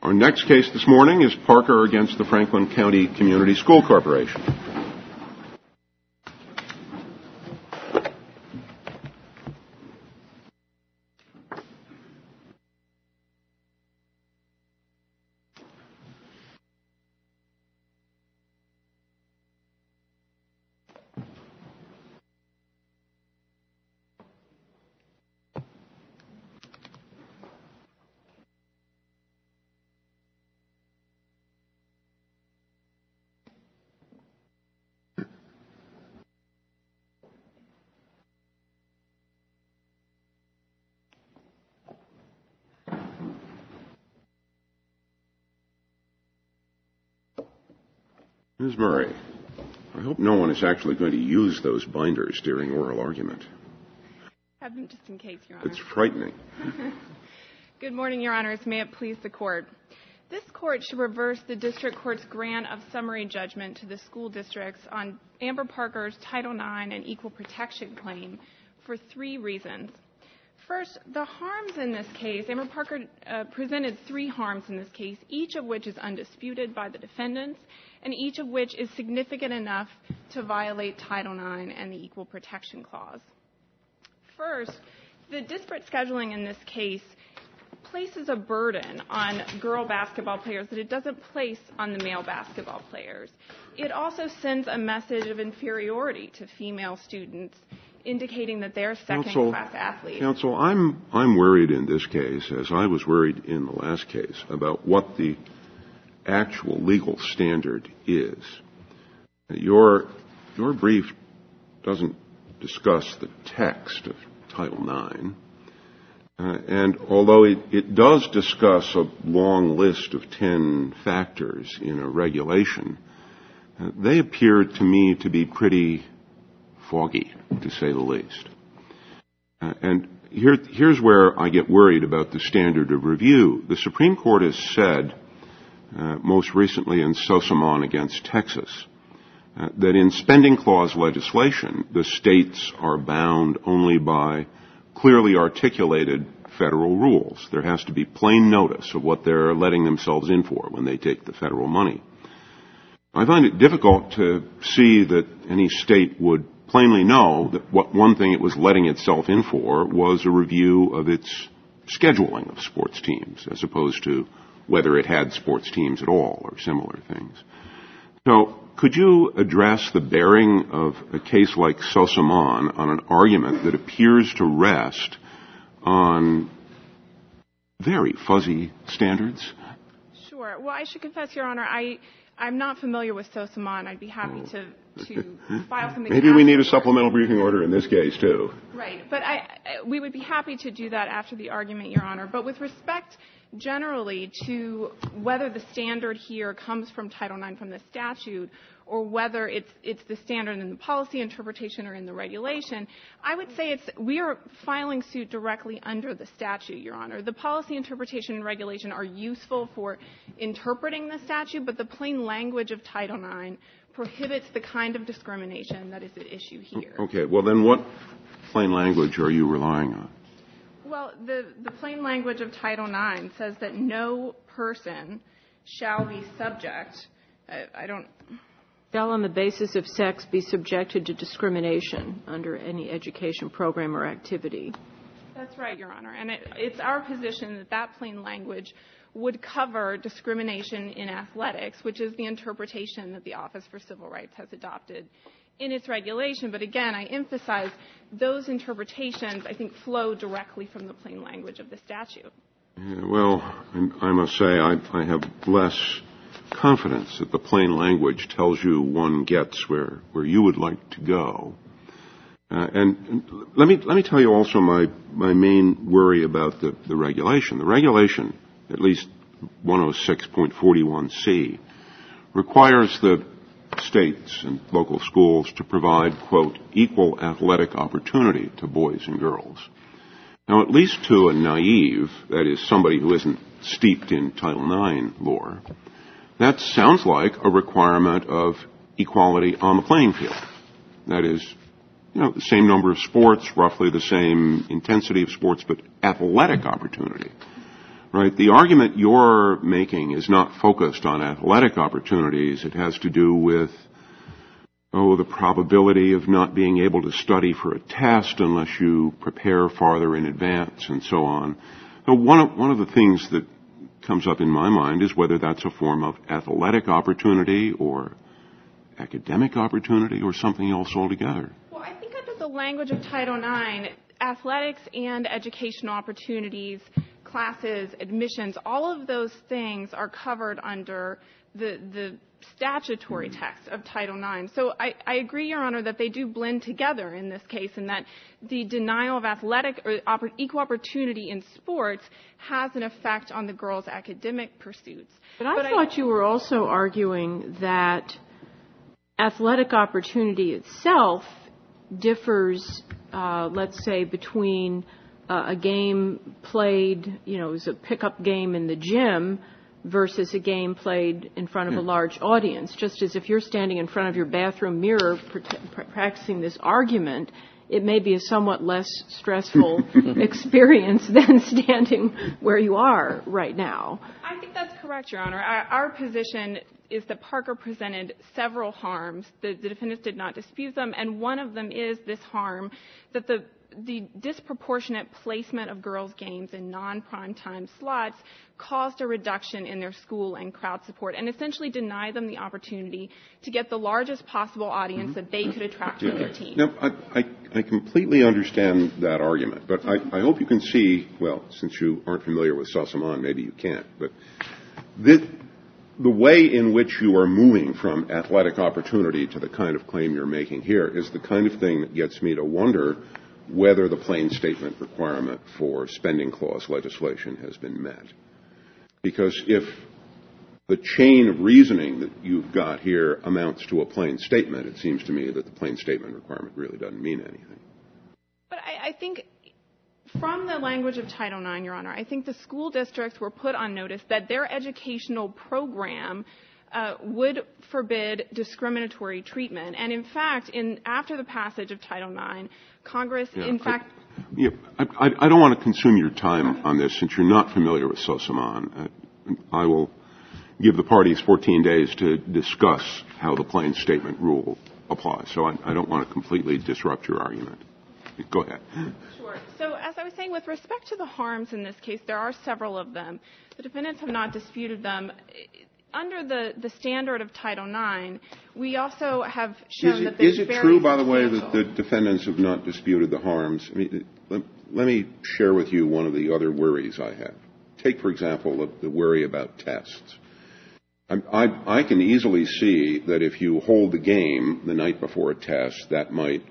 Our next case this morning is Parker against the Franklin County Community School Corporation. Ms. Murray, I hope no one is actually going to use those binders during oral argument. Have them just in case, Your Honor. It's frightening. Good morning, Your Honors. May it please the Court. This Court should reverse the District Court's grant of summary judgment to the school districts on Amber Parker's Title IX and Equal Protection claim for 3 reasons. First, the harms in this case, Amber Parker presented 3 harms in this case, each of which is undisputed by the defendants, and each of which is significant enough to violate Title IX and the Equal Protection Clause. First, the disparate scheduling in this case places a burden on girl basketball players that it doesn't place on the male basketball players. It also sends a message of inferiority to female students, indicating that they're second-class athletes. Counsel, I'm worried in this case, as I was worried in the last case, about what the actual legal standard is. Your brief doesn't discuss the text of Title IX, and although it does discuss a long list of 10 factors in a regulation, they appear to me to be pretty foggy, to say the least. And here's where I get worried about the standard of review. The Supreme Court has said, most recently in Sosamon against Texas, that in spending clause legislation, the states are bound only by clearly articulated federal rules. There has to be plain notice of what they're letting themselves in for when they take the federal money. I find it difficult to see that any state would plainly know that one thing it was letting itself in for was a review of its scheduling of sports teams, as opposed to whether it had sports teams at all or similar things. So could you address the bearing of a case like Sosamon on an argument that appears to rest on very fuzzy standards? Sure. Well, I should confess, Your Honor, I'm not familiar with Sosamon. I'd be happy to file something. Maybe we need a supplemental briefing order in this case, too. Right. But we would be happy to do that after the argument, Your Honor. But with respect generally to whether the standard here comes from Title IX from the statute or whether it's the standard in the policy interpretation or in the regulation, I would say we are filing suit directly under the statute, Your Honor. The policy interpretation and regulation are useful for interpreting the statute, but the plain language of Title IX prohibits the kind of discrimination that is at issue here. Okay. Well, then what plain language are you relying on? Well, the plain language of Title IX says that no person shall be subject. Shall on the basis of sex be subjected to discrimination under any education program or activity. That's right, Your Honor. And it's our position that plain language would cover discrimination in athletics, which is the interpretation that the Office for Civil Rights has adopted in its regulation. But again, I emphasize those interpretations, I think, flow directly from the plain language of the statute. Yeah, well, I must say I have less confidence that the plain language tells you one gets where you would like to go. And let me tell you also my main worry about the regulation. The regulation, at least 106.41c, requires the states and local schools to provide, quote, equal athletic opportunity to boys and girls. Now, at least to a naive, that is, somebody who isn't steeped in Title IX lore, that sounds like a requirement of equality on the playing field. That is, the same number of sports, roughly the same intensity of sports, but athletic opportunity. right? The argument you're making is not focused on athletic opportunities. It has to do with, the probability of not being able to study for a test unless you prepare farther in advance and so on. So one of the things that comes up in my mind is whether that's a form of athletic opportunity or academic opportunity or something else altogether. Well, I think under the language of Title IX, athletics and educational opportunities, classes, admissions, all of those things are covered under the statutory text of Title IX. So I agree, Your Honor, that they do blend together in this case, and that the denial of athletic or equal opportunity in sports has an effect on the girls' academic pursuits. But I thought you were also arguing that athletic opportunity itself differs, let's say, between a game played, as a pickup game in the gym versus a game played in front of a large audience. Just as if you're standing in front of your bathroom mirror practicing this argument, it may be a somewhat less stressful experience than standing where you are right now. I think that's correct, Your Honor. Our position is that Parker presented several harms. The defendants did not dispute them, and one of them is this harm that the disproportionate placement of girls' games in non-prime time slots caused a reduction in their school and crowd support and essentially denied them the opportunity to get the largest possible audience that they could attract to their team. Now, I completely understand that argument, but I hope you can see, well, since you aren't familiar with Sassamon, maybe you can't, but the way in which you are moving from athletic opportunity to the kind of claim you're making here is the kind of thing that gets me to wonder whether the plain statement requirement for spending clause legislation has been met. Because if the chain of reasoning that you've got here amounts to a plain statement, it seems to me that the plain statement requirement really doesn't mean anything. But I think from the language of Title IX, Your Honor, I think the school districts were put on notice that their educational program would forbid discriminatory treatment. And in fact, after the passage of Title IX, Congress, I don't want to consume your time on this since you're not familiar with Sassamon. I will give the parties 14 days to discuss how the plain statement rule applies. So I don't want to completely disrupt your argument. Go ahead. Sure. So as I was saying, with respect to the harms in this case, there are several of them. The defendants have not disputed them. Under the standard of Title IX, we also have shown that there's very substantial. Is it true, by the way, that the defendants have not disputed the harms? I mean, let me share with you one of the other worries I have. Take, for example, the worry about tests. I can easily see that if you hold the game the night before a test, that might,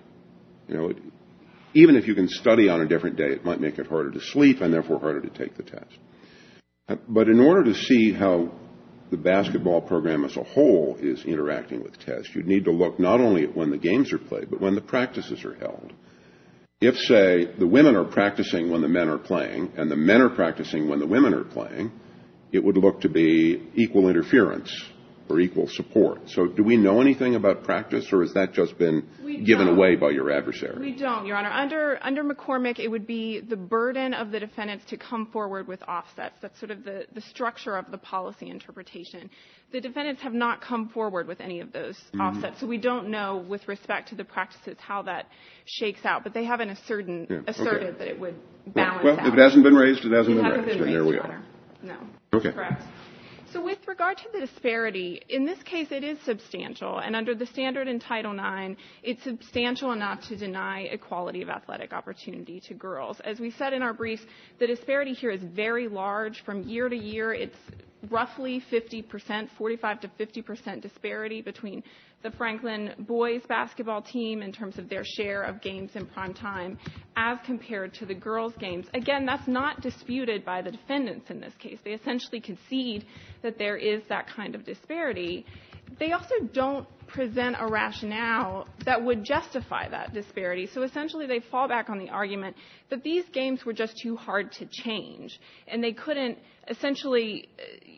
even if you can study on a different day, it might make it harder to sleep and therefore harder to take the test. But in order to see how the basketball program as a whole is interacting with tests, you'd need to look not only at when the games are played, but when the practices are held. If, say, the women are practicing when the men are playing and the men are practicing when the women are playing, it would look to be equal interference or equal support. So do we know anything about practice, or has that just been given away by your adversary? We don't, Your Honor. Under McCormick, it would be the burden of the defendants to come forward with offsets. That's sort of the structure of the policy interpretation. The defendants have not come forward with any of those offsets, so we don't know with respect to the practices how that shakes out. But they haven't asserted that it would balance out. Well, if it hasn't been raised, it hasn't been raised, and there we are. No. Okay. Correct. So with regard to the disparity, in this case it is substantial, and under the standard in Title IX, it's substantial enough to deny equality of athletic opportunity to girls. As we said in our briefs, the disparity here is very large. From year to year, it's roughly 50%, 45 to 50% disparity between the Franklin boys basketball team in terms of their share of games in prime time as compared to the girls' games. Again, that's not disputed by the defendants in this case. They essentially concede that there is that kind of disparity. They also don't present a rationale that would justify that disparity. So essentially they fall back on the argument that these games were just too hard to change, and they couldn't essentially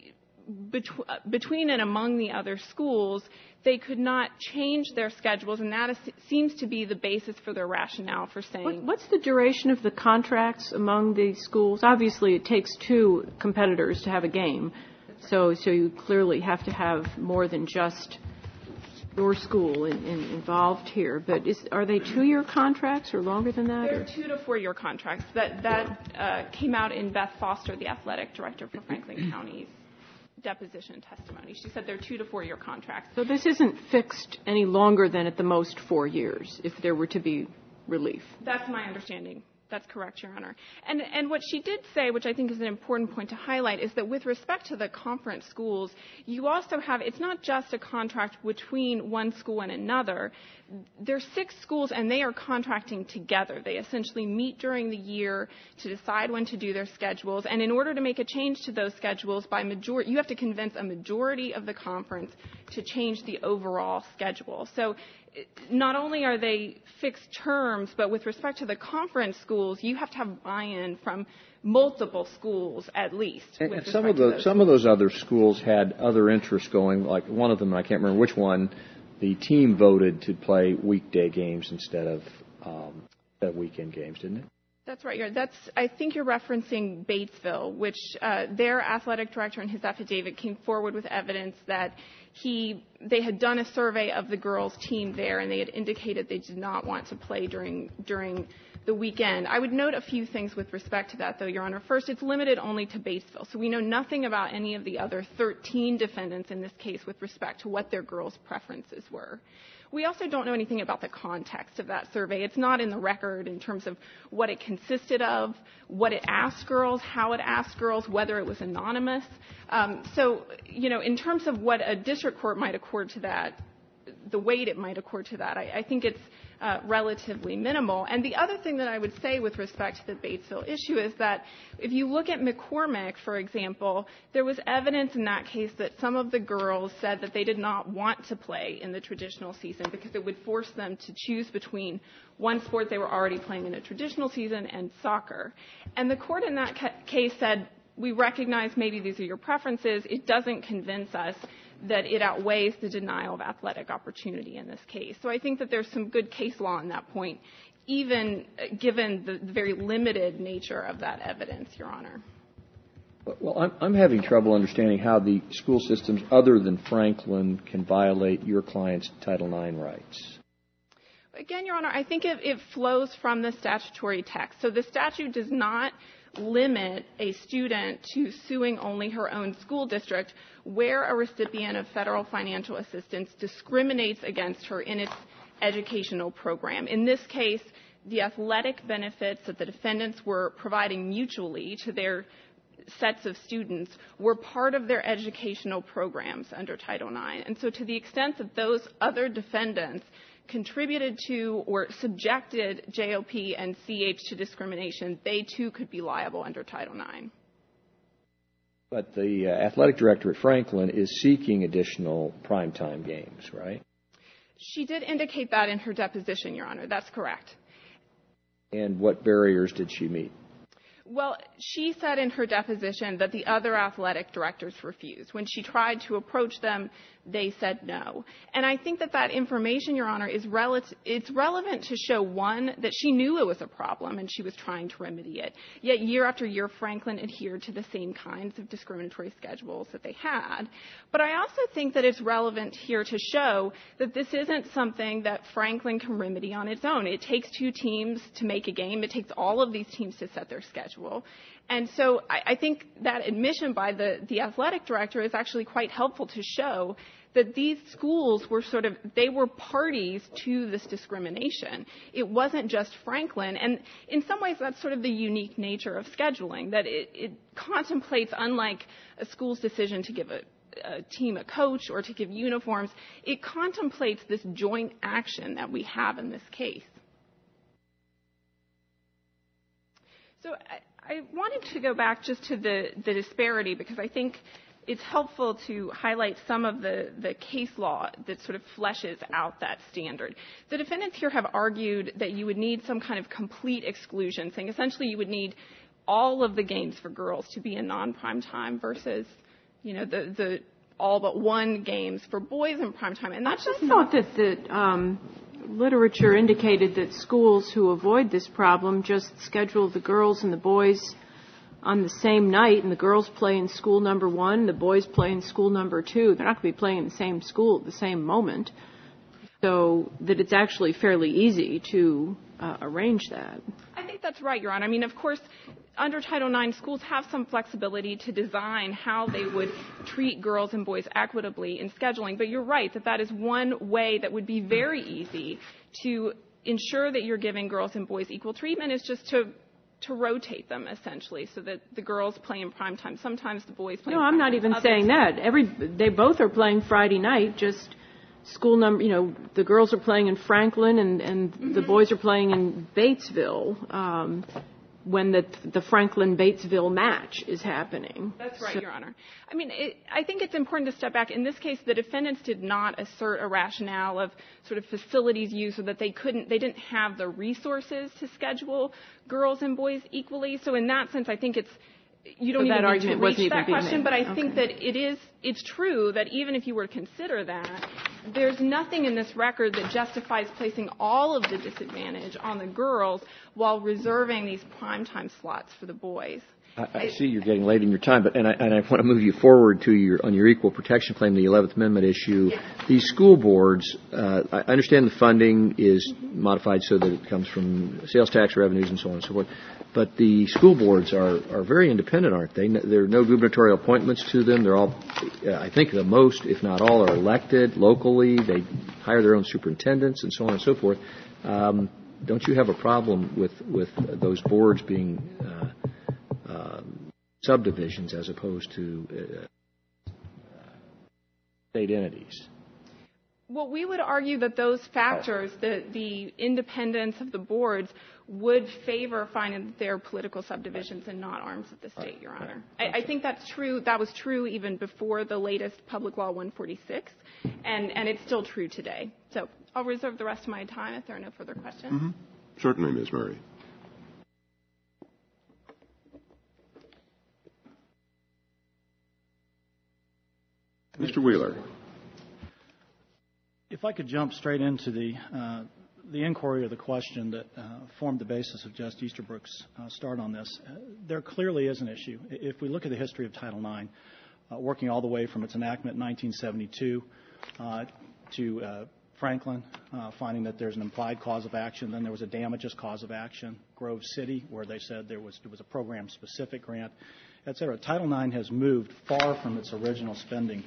between and among the other schools, they could not change their schedules, and that seems to be the basis for their rationale for saying. What's the duration of the contracts among the schools? Obviously, it takes two competitors to have a game, so you clearly have to have more than just your school involved here. But are they 2-year contracts or longer than that? They're 2 to 4 year contracts. That came out in Beth Foster, the athletic director for Franklin County's deposition testimony. She said they're 2 to 4 year contracts. So this isn't fixed any longer than at the most 4 years if there were to be relief. That's my understanding. That's correct, Your Honor. And what she did say, which I think is an important point to highlight, is that with respect to the conference schools, you also have, it's not just a contract between one school and another. There's 6 schools, and they are contracting together. They essentially meet during the year to decide when to do their schedules. And in order to make a change to those schedules, you have to convince a majority of the conference to change the overall schedule. So not only are they fixed terms, but with respect to the conference schools, you have to have buy-in from multiple schools at least. And some of those other schools had other interests going. Like one of them, I can't remember which one. The team voted to play weekday games instead of weekend games, didn't it? That's right. I think you're referencing Batesville, which their athletic director in his affidavit came forward with evidence that they had done a survey of the girls' team there, and they had indicated they did not want to play during the weekend. I would note a few things with respect to that, though, Your Honor. First, it's limited only to Batesville, so we know nothing about any of the other 13 defendants in this case with respect to what their girls' preferences were. We also don't know anything about the context of that survey. It's not in the record in terms of what it consisted of, what it asked girls, how it asked girls, whether it was anonymous. So, in terms of what a district court might accord to that, the weight it might accord to that, I think it's relatively minimal. And the other thing that I would say with respect to the Batesville issue is that if you look at McCormick, for example, there was evidence in that case that some of the girls said that they did not want to play in the traditional season because it would force them to choose between one sport they were already playing in a traditional season and soccer. And the court in that case said, we recognize maybe these are your preferences. It doesn't convince us that it outweighs the denial of athletic opportunity in this case. So I think that there's some good case law on that point, even given the very limited nature of that evidence, Your Honor. Well, I'm having trouble understanding how the school systems other than Franklin can violate your client's Title IX rights. Again, Your Honor, I think it flows from the statutory text. So the statute does not limit a student to suing only her own school district where a recipient of federal financial assistance discriminates against her in its educational program. In this case, the athletic benefits that the defendants were providing mutually to their sets of students were part of their educational programs under Title IX. And so to the extent that those other defendants contributed to or subjected JOP and CH to discrimination, they too could be liable under Title IX. But the athletic director at Franklin is seeking additional primetime games, right? She did indicate that in her deposition, Your Honor. That's correct. And what barriers did she meet? Well, she said in her deposition that the other athletic directors refused. When she tried to approach them, they said no. And I think that information, Your Honor, it's relevant to show, one, that she knew it was a problem and she was trying to remedy it. Yet year after year, Franklin adhered to the same kinds of discriminatory schedules that they had. But I also think that it's relevant here to show that this isn't something that Franklin can remedy on its own. It takes 2 teams to make a game. It takes all of these teams to set their schedule. And so I think that admission by the athletic director is actually quite helpful to show that these schools were they were parties to this discrimination. It wasn't just Franklin. And in some ways, that's sort of the unique nature of scheduling, that it contemplates, unlike a school's decision to give a team a coach or to give uniforms, it contemplates this joint action that we have in this case. So I wanted to go back just to the disparity because I think it's helpful to highlight some of the case law that sort of fleshes out that standard. The defendants here have argued that you would need some kind of complete exclusion, saying essentially you would need all of the games for girls to be in non-prime time versus the all but one games for boys in prime time. And that's just I thought that the literature indicated that schools who avoid this problem just schedule the girls and the boys on the same night, and the girls play in school number 1, the boys play in school number 2. They're not going to be playing in the same school at the same moment. So that it's actually fairly easy to arrange that. I think that's right, Your Honor. I mean, of course, under Title IX, schools have some flexibility to design how they would treat girls and boys equitably in scheduling. But you're right that is one way that would be very easy to ensure that you're giving girls and boys equal treatment, is just to rotate them, essentially, so that the girls play in prime time. Sometimes the boys play in prime time. No, I'm not even saying that. They both are playing Friday night, just school number, the girls are playing in Franklin and the boys are playing in Batesville when the Franklin-Batesville match is happening. That's right, Your Honor. I mean, I think it's important to step back. In this case, the defendants did not assert a rationale of sort of facilities use, or that they didn't have the resources to schedule girls and boys equally. So in that sense, I think you don't even need to reach that question, but I think that it's true that even if you were to consider that, there's nothing in this record that justifies placing all of the disadvantage on the girls while reserving these primetime slots for the boys. I see you're getting late in your time, and I want to move you forward on your equal protection claim, the 11th Amendment issue. Yes. These school boards, I understand the funding is modified so that it comes from sales tax revenues and so on and so forth, but the school boards are very independent, aren't they? There are no gubernatorial appointments to them. They're all, I think the most, if not all, are elected locally. They hire their own superintendents and so on and so forth. Don't you have a problem with those boards being subdivisions as opposed to state entities? Well, we would argue that those factors, the independence of the boards, would favor finding that they're political subdivisions and not arms of the state, Your Honor. I think that's true. That was true even before the latest Public Law 146, and it's still true today. So I'll reserve the rest of my time if there are no further questions. Mm-hmm. Certainly, Ms. Murray. Mr. Wheeler. If I could jump straight into the inquiry or the question that formed the basis of Justice Easterbrook's start on this, there clearly is an issue. If we look at the history of Title IX, working all the way from its enactment in 1972 to Franklin, finding that there's an implied cause of action, then there was a damages cause of action, Grove City, where they said there was a program-specific grant, et cetera. Title IX has moved far from its original spending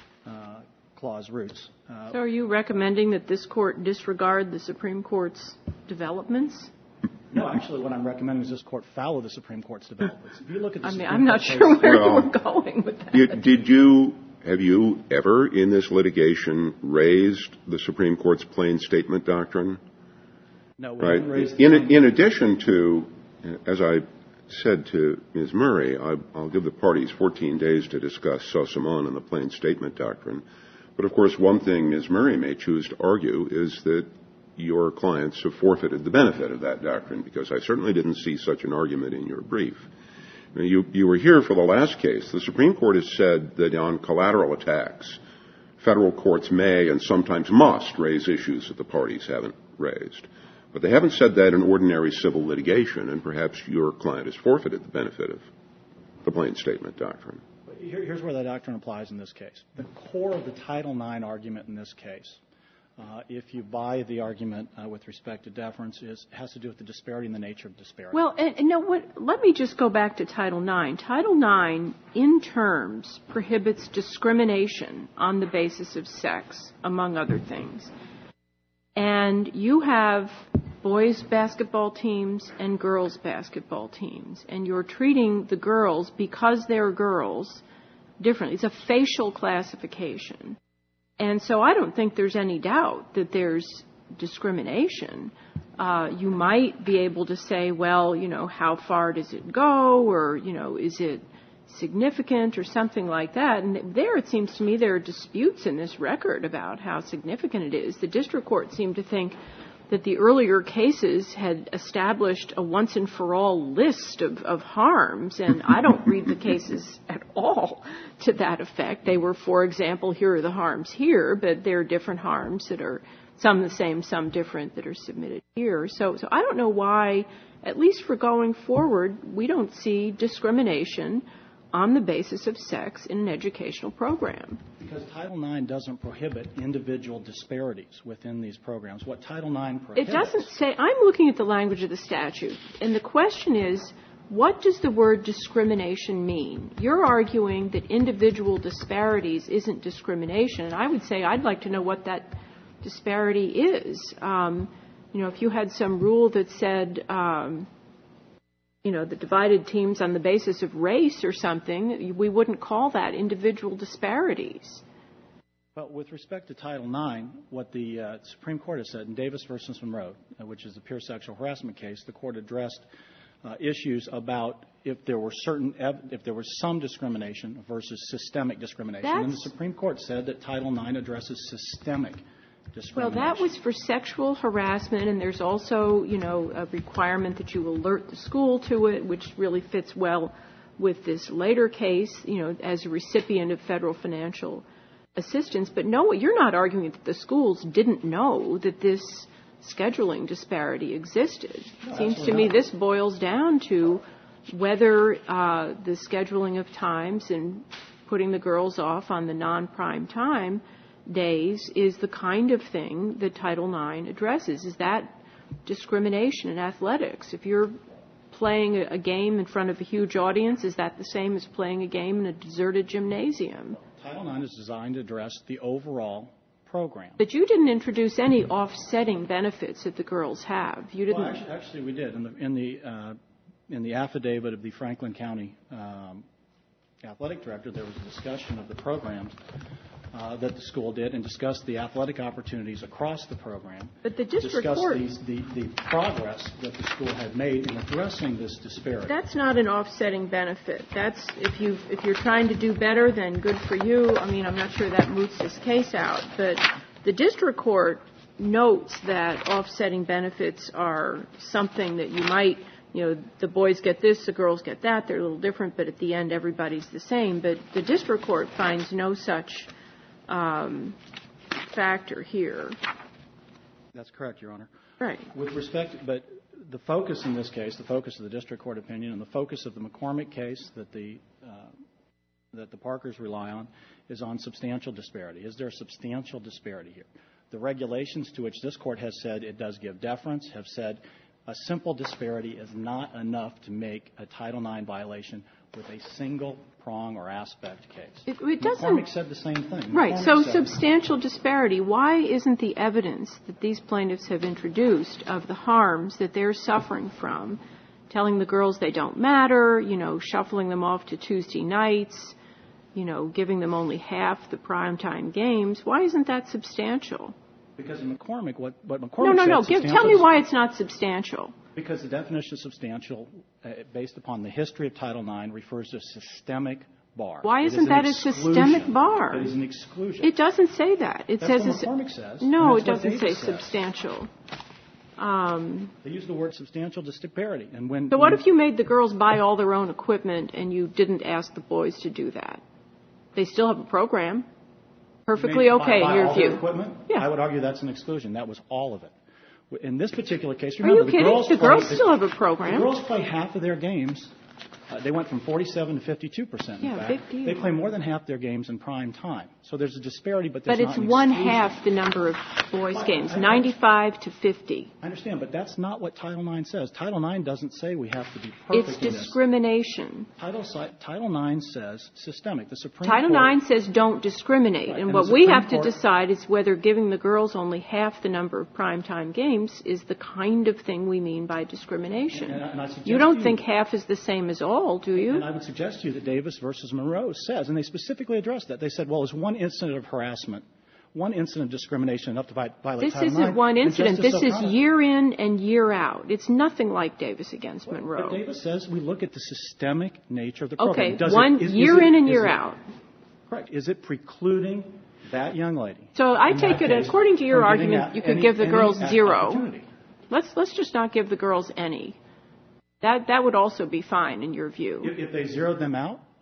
clause roots. So are you recommending that this Court disregard the Supreme Court's developments? No, actually what I'm recommending is this Court follow the Supreme Court's developments. If you look at the I'm not sure where you were going with that. Have you ever in this litigation raised the Supreme Court's plain statement doctrine? No, we right. haven't raised In addition to, as I said to Ms. Murray, I'll give the parties 14 days to discuss Saussumont and the plain statement doctrine. But, of course, one thing Ms. Murray may choose to argue is that your clients have forfeited the benefit of that doctrine, because I certainly didn't see such an argument in your brief. Now, you were here for the last case. The Supreme Court has said that on collateral attacks, federal courts may and sometimes must raise issues that the parties haven't raised. But they haven't said that in ordinary civil litigation, and perhaps your client has forfeited the benefit of the plain statement doctrine. Here's where that doctrine applies in this case. The core of the Title IX argument in this case, if you buy the argument with respect to deference, has to do with the disparity and the nature of disparity. Well, let me just go back to Title IX. Title IX, in terms, prohibits discrimination on the basis of sex, among other things. And you have boys' basketball teams and girls' basketball teams, and you're treating the girls, because they're girls, differently. It's a facial classification. And so I don't think there's any doubt that there's discrimination. You might be able to say, well, how far does it go, or, is it significant or something like that. And there, it seems to me, there are disputes in this record about how significant it is. The district court seemed to think that the earlier cases had established a once-and-for-all list of harms, and I don't read the cases at all to that effect. They were, for example, here are the harms here, but there are different harms that are some the same, some different that are submitted here. So I don't know why, at least for going forward, we don't see discrimination on the basis of sex in an educational program. Because Title IX doesn't prohibit individual disparities within these programs. What Title IX prohibits... It doesn't say... I'm looking at the language of the statute, and the question is, what does the word discrimination mean? You're arguing that individual disparities isn't discrimination, and I would say I'd like to know what that disparity is. If you had some rule that said... the divided teams on the basis of race or something, we wouldn't call that individual disparities. But with respect to Title IX, what the Supreme Court has said in Davis v. Monroe, which is the pure sexual harassment case, the court addressed issues about if there was some discrimination versus systemic discrimination. And the Supreme Court said that Title IX addresses systemic discrimination. Well, that was for sexual harassment, and there's also, a requirement that you alert the school to it, which really fits well with this later case, as a recipient of federal financial assistance. But no, you're not arguing that the schools didn't know that this scheduling disparity existed. No, it seems to me this boils down to whether the scheduling of times and putting the girls off on the non-prime time days is the kind of thing that Title IX addresses. Is that discrimination in athletics? If you're playing a game in front of a huge audience, is that the same as playing a game in a deserted gymnasium? Title IX is designed to address the overall program. But you didn't introduce any offsetting benefits that the girls have. You didn't. Well, actually, we did. In the affidavit of the Franklin County athletic director, there was a discussion of the programs that the school did and discussed the athletic opportunities across the program. But the district court discussed the progress that the school had made in addressing this disparity. That's not an offsetting benefit. That's if you're trying to do better, then good for you. I mean, I'm not sure that moots this case out. But the district court notes that offsetting benefits are something that you might, the boys get this, the girls get that. They're a little different, but at the end, everybody's the same. But the district court finds no such factor here. That's correct, Your Honor. Right. With respect, but the focus in this case, the focus of the district court opinion, and the focus of the McCormick case that the Parkers rely on, is on substantial disparity. Is there a substantial disparity here? The regulations to which this court has said it does give deference have said a simple disparity is not enough to make a Title IX violation with a single prong or aspect case. It doesn't. McCormick said the same thing. Right. McCormick So said, substantial disparity. Why isn't the evidence that these plaintiffs have introduced of the harms that they're suffering from, telling the girls they don't matter, shuffling them off to Tuesday nights, giving them only half the primetime games, why isn't that substantial? Because in McCormick, what McCormick No. said... Tell me why it's not substantial. Because the definition of substantial, based upon the history of Title IX, refers to a systemic bar. Why isn't that a systemic bar? It is an exclusion. It doesn't say that. It That's says what McCormick says. No, it doesn't say substantial. They use the word substantial disparity. So what if you made the girls buy all their own equipment and you didn't ask the boys to do that? They still have a program. Perfectly okay in your view. Equipment? Yeah. I would argue that's an exclusion. That was all of it. In this particular case, remember, the girls still have a program. The girls play half of their games. They went from 47 to 52%. Yeah, big deal. They play more than half their games in prime time. So there's a disparity, but there's not an But it's one exclusion. half the number of boys' games, 95 to 50. I understand, but that's not what Title IX says. Title IX doesn't say we have to be perfect. It's discrimination. Title IX says systemic. The Supreme Title Court, IX says don't discriminate. Right, and and what the we Supreme have to Court, decide is whether giving the girls only half the number of primetime games is the kind of thing we mean by discrimination. And I suggest You don't think half is the same as all, do you? And I would suggest to you that Davis versus Monroe says, and they specifically addressed that. They said, well, is one incident of harassment, one incident of discrimination enough to violate Title IX? This isn't one incident. This is year in and year out. It's nothing like Davis against Monroe. But Davis says we look at the systemic nature of the program. Okay, year in and year out. Correct. Is it precluding that young lady? So I take it, according to your argument, you could give the girls zero. Let's just not give the girls any. That would also be fine in your view. If they zeroed them out? Yeah.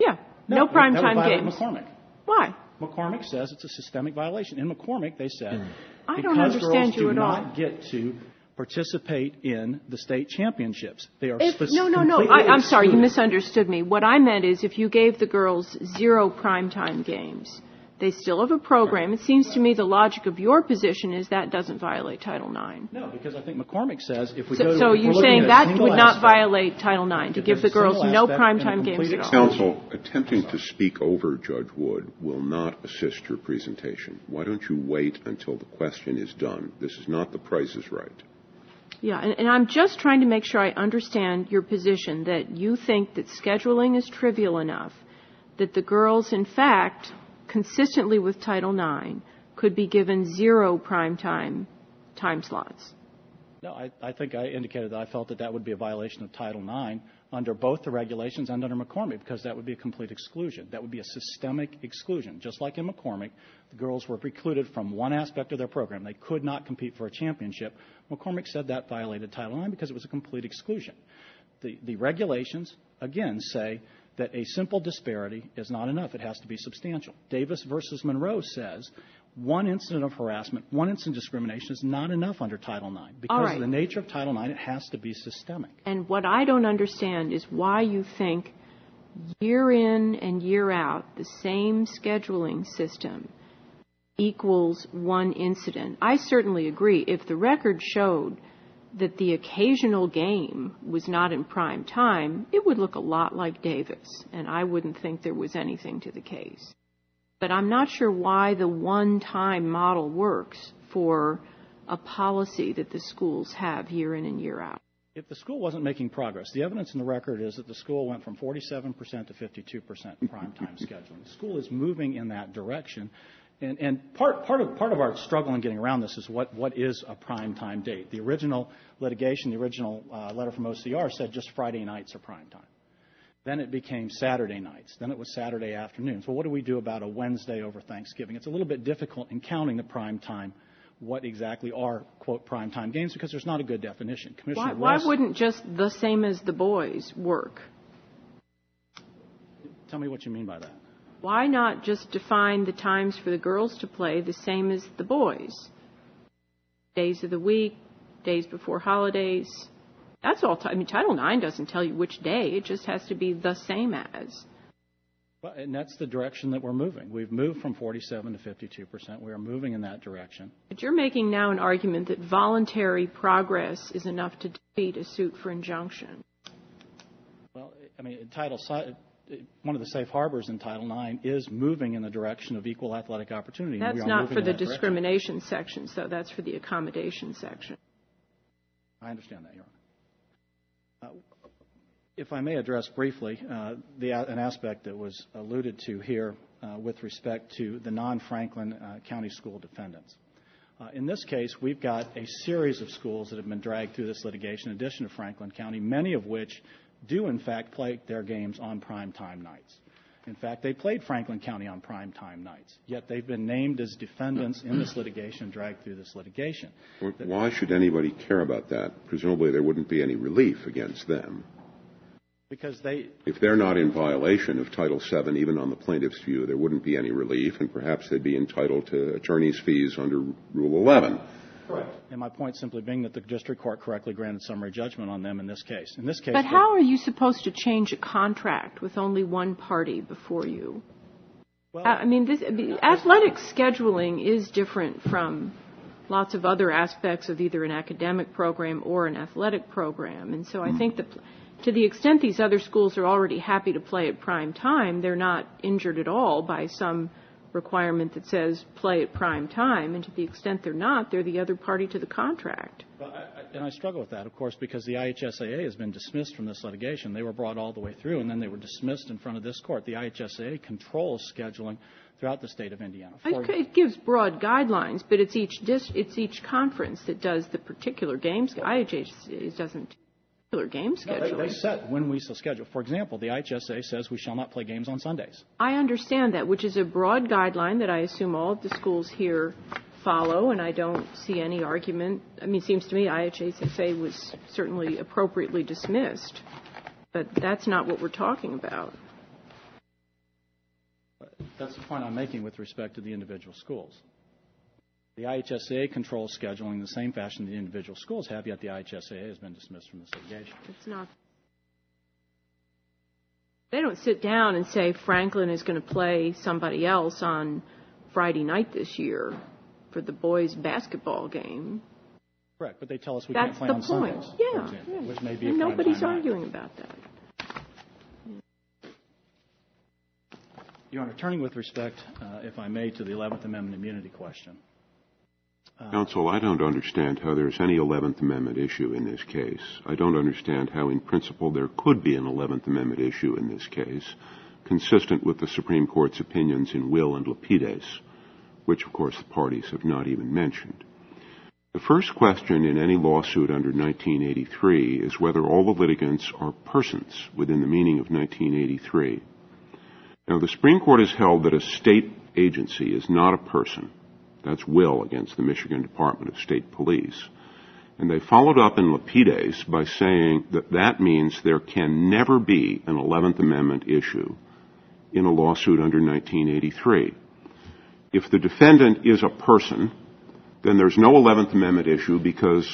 No primetime games. McCormick. Why? McCormick says it's a systemic violation. In McCormick, they said I don't understand you at all. Girls do not get to participate in the state championships. They are No. I'm sorry, you misunderstood me. What I meant is if you gave the girls 0 primetime games, they still have a program. It seems to me the logic of your position is that doesn't violate Title IX. No, because I think McCormick says if we So you're saying that would not violate Title IX, to give the girls no primetime games at all. Counsel, attempting to speak over Judge Wood will not assist your presentation. Why don't you wait until the question is done? This is not the Price is Right. Yeah, and I'm just trying to make sure I understand your position, that you think that scheduling is trivial enough that the girls, in fact, consistently with Title IX, could be given 0 primetime time slots. No, I think I indicated that I felt that would be a violation of Title IX under both the regulations and under McCormick, because that would be a complete exclusion. That would be a systemic exclusion. Just like in McCormick, the girls were precluded from one aspect of their program. They could not compete for a championship. McCormick said that violated Title IX because it was a complete exclusion. The regulations, again, say that a simple disparity is not enough. It has to be substantial. Davis versus Monroe says one incident of harassment, one incident of discrimination is not enough under Title IX. Because of the nature of Title IX, it has to be systemic. And what I don't understand is why you think year in and year out the same scheduling system equals one incident. I certainly agree. If the record showed that the occasional game was not in prime time, it would look a lot like Davis, and I wouldn't think there was anything to the case. But I'm not sure why the one-time model works for a policy that the schools have year in and year out. If the school wasn't making progress, the evidence in the record is that the school went from 47% to 52% in prime time scheduling. The school is moving in that direction. And part of our struggle in getting around this is what is a prime time date. The original litigation, the original letter from OCR said just Friday nights are prime time. Then it became Saturday nights. Then it was Saturday afternoons. Well, what do we do about a Wednesday over Thanksgiving? It's a little bit difficult in counting the prime time, what exactly are, quote, prime time games, because there's not a good definition. Why wouldn't just the same as the boys work? Tell me what you mean by that. Why not just define the times for the girls to play the same as the boys? Days of the week, days before holidays. That's all. Title IX doesn't tell you which day. It just has to be the same as. Well, and that's the direction that we're moving. We've moved from 47 to 52%. We are moving in that direction. But you're making now an argument that voluntary progress is enough to defeat a suit for injunction. Well, one of the safe harbors in Title IX is moving in the direction of equal athletic opportunity. That's not for the discrimination section, so that's for the accommodation section. I understand that, Your Honor. If I may address briefly an aspect that was alluded to here with respect to the non-Franklin County school defendants. In this case, we've got a series of schools that have been dragged through this litigation in addition to Franklin County, many of which do, in fact, play their games on prime time nights. In fact, they played Franklin County on prime time nights, yet they've been named as defendants in this litigation and dragged through this litigation. Why should anybody care about that? Presumably there wouldn't be any relief against them. Because if they're not in violation of Title VII, even on the plaintiff's view, there wouldn't be any relief, and perhaps they'd be entitled to attorney's fees under Rule 11. Correct. And my point simply being that the district court correctly granted summary judgment on them in this case. But how are you supposed to change a contract with only one party before you? Well, athletic scheduling is different from lots of other aspects of either an academic program or an athletic program. And so I think that to the extent these other schools are already happy to play at prime time, they're not injured at all by some requirement that says play at prime time, and to the extent they're not, they're the other party to the contract. Well, and I struggle with that, of course, because the IHSAA has been dismissed from this litigation. They were brought all the way through, and then they were dismissed in front of this court. The IHSAA controls scheduling throughout the state of Indiana. It gives broad guidelines, but it's each conference that does the particular games. IHSAA doesn't. Game schedule. No, they set when we shall schedule. For example, the IHSA says we shall not play games on Sundays. I understand that, which is a broad guideline that I assume all of the schools here follow, and I don't see any argument. It seems to me IHSA was certainly appropriately dismissed, but that's not what we're talking about. That's the point I'm making with respect to the individual schools. The IHSAA controls scheduling in the same fashion the individual schools have, yet the IHSAA has been dismissed from this litigation. It's not. They don't sit down and say Franklin is going to play somebody else on Friday night this year for the boys' basketball game. Correct, but they tell us we That's can't play on the point. Sundays, Yeah, for example, yeah. which may be And a prime nobody's time arguing about that. Your Honor, turning with respect, if I may, to the 11th Amendment immunity question. Counsel, I don't understand how there's any 11th Amendment issue in this case. I don't understand how, in principle, there could be an 11th Amendment issue in this case, consistent with the Supreme Court's opinions in Will and Lapides, which, of course, the parties have not even mentioned. The first question in any lawsuit under 1983 is whether all the litigants are persons within the meaning of 1983. Now, the Supreme Court has held that a state agency is not a person. That's Will against the Michigan Department of State Police. And they followed up in Lapides by saying that that means there can never be an 11th Amendment issue in a lawsuit under 1983. If the defendant is a person, then there's no 11th Amendment issue because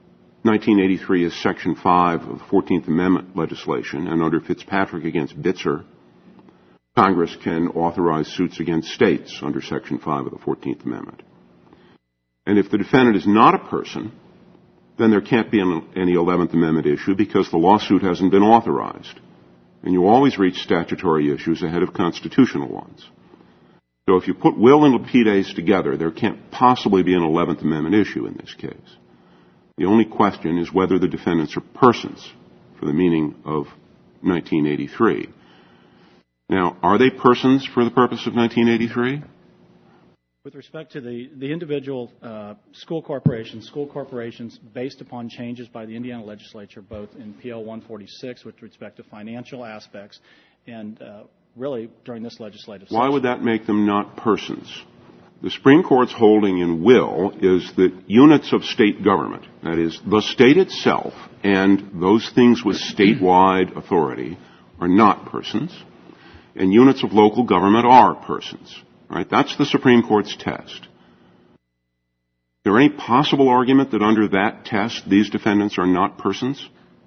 1983 is Section 5 of the 14th Amendment legislation, and under Fitzpatrick against Bitzer, Congress can authorize suits against states under Section 5 of the 14th Amendment. And if the defendant is not a person, then there can't be any 11th Amendment issue because the lawsuit hasn't been authorized. And you always reach statutory issues ahead of constitutional ones. So if you put Will and Lapides together, there can't possibly be an 11th Amendment issue in this case. The only question is whether the defendants are persons for the meaning of 1983. Now, are they persons for the purpose of 1983? With respect to the individual school corporations based upon changes by the Indiana legislature, both in PL 146 with respect to financial aspects and really during this legislative session. Why would that make them not persons? The Supreme Court's holding in Will is that units of state government, that is, the state itself and those things with statewide authority, are not persons, and units of local government are persons. Right? That's the Supreme Court's test. Is there any possible argument that under that test these defendants are not persons?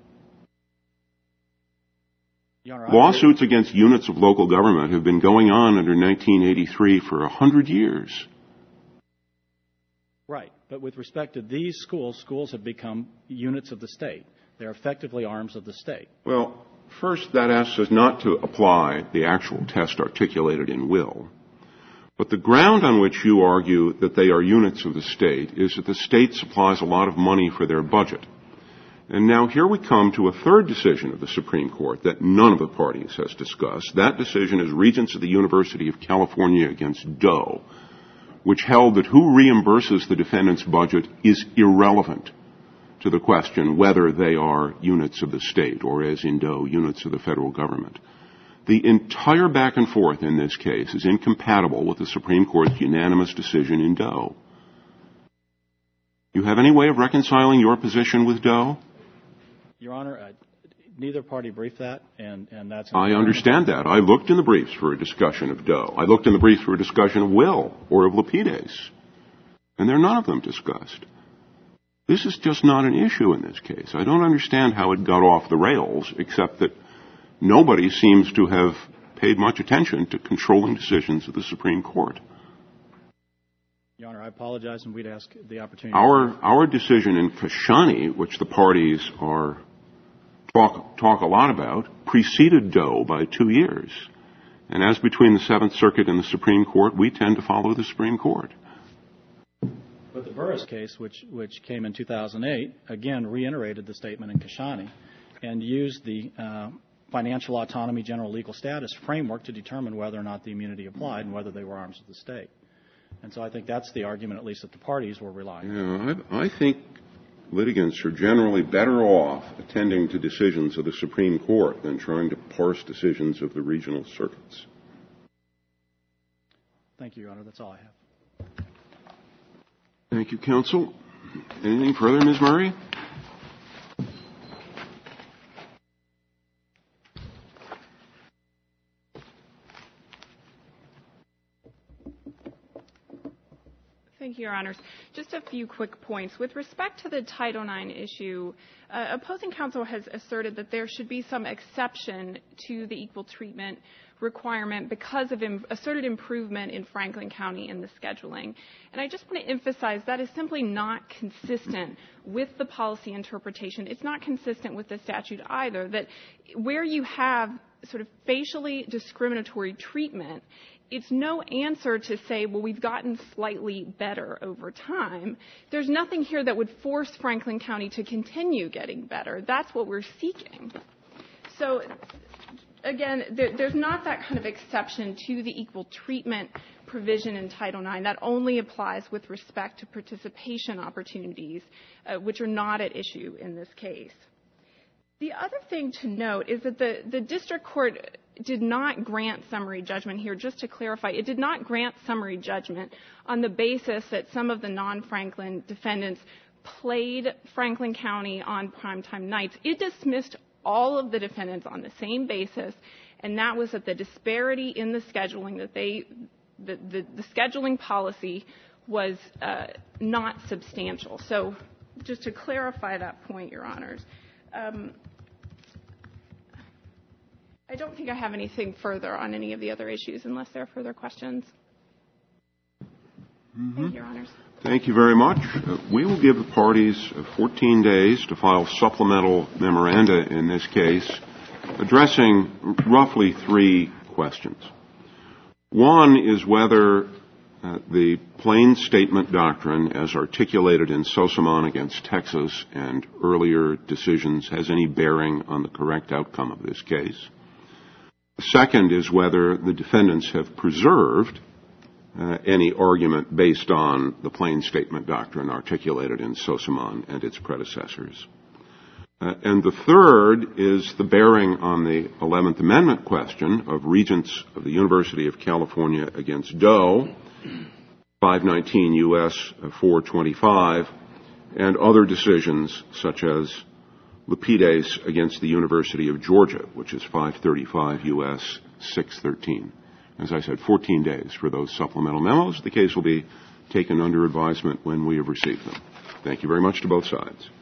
Lawsuits against units of local government have been going on under 1983 for 100 years. Right. But with respect to these schools have become units of the state. They're effectively arms of the state. Well, first, that asks us not to apply the actual test articulated in Will. But the ground on which you argue that they are units of the state is that the state supplies a lot of money for their budget. And now here we come to a third decision of the Supreme Court that none of the parties has discussed. That decision is Regents of the University of California against Doe, which held that who reimburses the defendant's budget is irrelevant to the question whether they are units of the state or, as in Doe, units of the federal government. The entire back and forth in this case is incompatible with the Supreme Court's unanimous decision in Doe. You have any way of reconciling your position with Doe? Your Honor, neither party briefed that, and that's... I understand that. I looked in the briefs for a discussion of Doe. I looked in the briefs for a discussion of Will or of Lapides, and there are none of them discussed. This is just not an issue in this case. I don't understand how it got off the rails, except that nobody seems to have paid much attention to controlling decisions of the Supreme Court. Your Honor, I apologize, and we'd ask the opportunity. Our decision in Kashani, which the parties talk a lot about, preceded Doe by 2 years. And as between the Seventh Circuit and the Supreme Court, we tend to follow the Supreme Court. But the Burris case, which came in 2008, again reiterated the statement in Kashani and used the financial autonomy general legal status framework to determine whether or not the immunity applied and whether they were arms of the state. And so I think that's the argument, at least, that the parties were relying on. Yeah, I think litigants are generally better off attending to decisions of the Supreme Court than trying to parse decisions of the regional circuits. Thank you, Your Honor. That's all I have. Thank you, counsel. Anything further, Ms. Murray? Thank you, Your Honors. Just a few quick points. With respect to the Title IX issue, opposing counsel has asserted that there should be some exception to the equal treatment requirement because of asserted improvement in Franklin County in the scheduling. And I just want to emphasize that is simply not consistent with the policy interpretation. It's not consistent with the statute either, that where you have sort of facially discriminatory treatment, it's no answer to say, well, we've gotten slightly better over time. There's nothing here that would force Franklin County to continue getting better. That's what we're seeking. So, again, there's not that kind of exception to the equal treatment provision in Title IX. That only applies with respect to participation opportunities, which are not at issue in this case. The other thing to note is that the district court did not grant summary judgment here. Just to clarify, it did not grant summary judgment on the basis that some of the non-Franklin defendants played Franklin County on primetime nights. It dismissed all of the defendants on the same basis, and that was that the disparity in the scheduling, that the scheduling policy was not substantial. So just to clarify that point, Your Honors, I don't think I have anything further on any of the other issues unless there are further questions. Thank you, Your Honors. Thank you very much. We will give the parties 14 days to file supplemental memoranda in this case, addressing roughly 3 questions. One is whether the plain statement doctrine, as articulated in Sosamon against Texas and earlier decisions, has any bearing on the correct outcome of this case. The second is whether the defendants have preserved any argument based on the plain statement doctrine articulated in Sosamon and its predecessors. And the third is the bearing on the 11th Amendment question of Regents of the University of California against Doe, 519 U.S. 425, and other decisions such as Lapides against the University of Georgia, which is 535 U.S. 613. As I said, 14 days for those supplemental memos. The case will be taken under advisement when we have received them. Thank you very much to both sides.